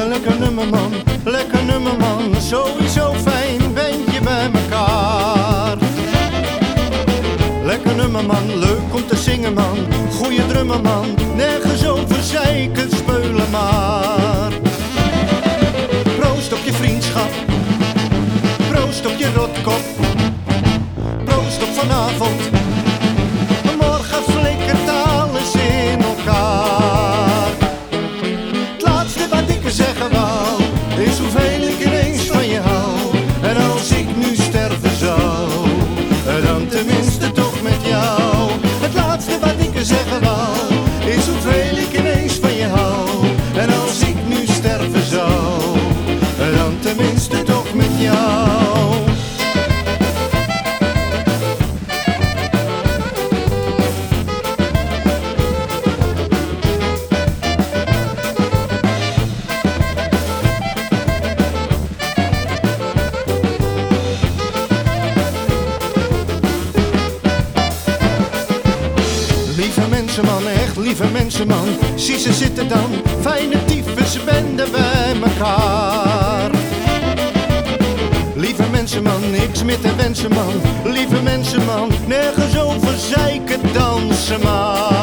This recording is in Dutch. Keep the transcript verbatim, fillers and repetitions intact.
lekker nummer man, lekker nummer man. Sowieso fijn bent je bij mekaar. Lekker nummer man, leuk om te zingen man. Goeie drummer man, nergens over zeiken, speulen maar. Proost op je vriendschap, proost op je rotkop. Proost op vanavond, morgen flikkert alles in elkaar. Het laatste wat ik zeggen wou, is hoeveel ik ineens van je hou. En als ik nu sterven zou, dan tenminste toch met jou. Het laatste wat ik zeggen wou, is hoeveel ik ineens van je hou. En als ik nu sterven zou, dan tenminste toch met jou. Lieve mensen man, echt lieve mensen man. Zie ze zitten dan, fijne tyfusbende bij mekaar. Lieve mensen man, niks meer te wensen man. Lieve mensen man, nergens over zeiken, dansen maar.